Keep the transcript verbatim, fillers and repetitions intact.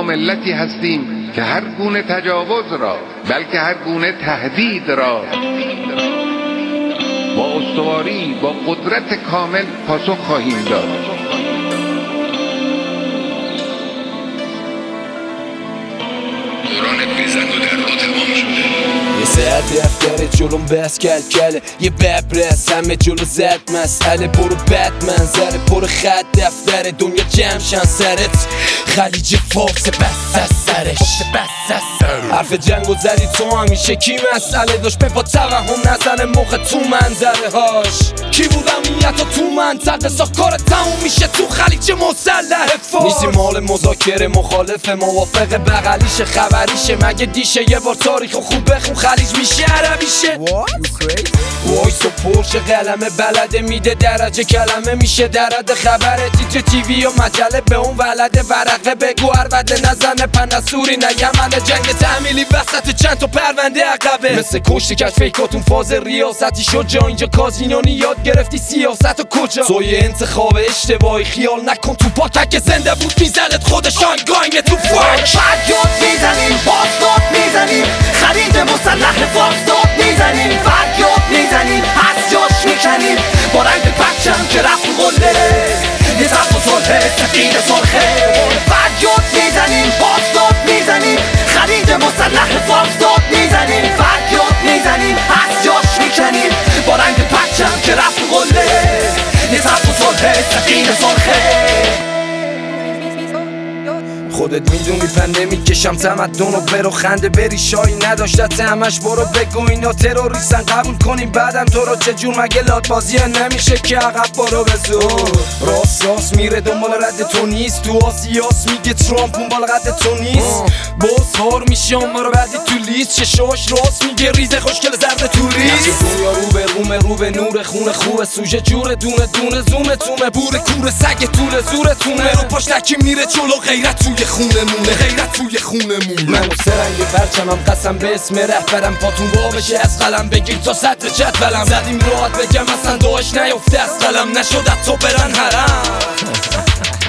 ما ملتی هستیم که هر گونه تجاوز را بلکه هر گونه تهدید را با استواری با قدرت کامل پاسخ خواهیم داد. دوران بیزند و درد و تمام شده. یه ساعت دفتر جلوم بس کل کله یه ببرس همه جلو زد مسئله برو بد منظره برو خط دفتر دنیا جمشن سرت خلیج فارس بس از سرش بس از سر حرف جنگ و زدی تو همیشه کی مسئله داشت به با توهم نزنه موقع تو منظره هاش کی بود امنیت و تو منطقه ساخت کار تموم میشه تو خلیج مسلح فارس نیستی مال مذاکره مخالف موافق بغلیش خبریشه مگه دیشه یه بار تاریخ خوب بخون خلیج میشه عربیشه وایس و پرش قلمه بلده میده درجه کلمه میشه درد خبره تیتر تیوی و مجله به اون ولده ورقه بگو عربده نزنه پنسوری نه یمنه جنگ تعمیلی وسط چند تا پرونده عقبه مثل کشتی کش فیکاتون فاز ریاستی شد جا اینجا کازینونی یاد گرفتی سیاست و کجا توی انتخاب اشتباهی خیال نکن تو پاکت که زنده بود میزنت خودش آنگاینه تو فاک فریاد میزنیم بازداد میزنیم خرید مسلح فارساد میزنیم فریاد میزنیم از جاش میکنیم با رنگ پرچم که رفت قله نظام و صلح سفید سرخه فریاد میزنیم بازداد میزنیم خرید مسلح فارساد میزنیم فریاد میزنیم از جاش میکنیم با رنگ پرچم که رفت قله نظام و صلح سفید سرخه خودت میدونی پنده میکشم تمدن و برو خنده بری شایی نداشتت همش برو بگو اینا تروریستن قبول کنیم بعدم تو رو چجور مگه لات بازیه نمیشه که عقب برو بزور راست راست میره دنبال رد تو نیست تو آسیاس میگه ترامپ اون بالا قد تو نیست باز هار میشه ما رو بعدی تو لیست چشاش راست میگه ریزه خوشگل زرد توریست دنیا رو به رومه رو به نور خونه خوبه سوژه جوره دونه دونه زومه تومه بوره کوره سگ طول زورتونه رو پشتکی میره جلو غیرت توی خونمونه غیرت توی خونمونه من و سرنگ پرچمم قسم به اسم رهبرم پاتون با بشه از قلم بگیر تا صدر جدولم زدیم راحت بگم اصلا داعش نیفته از قلم نشد تا برن حرم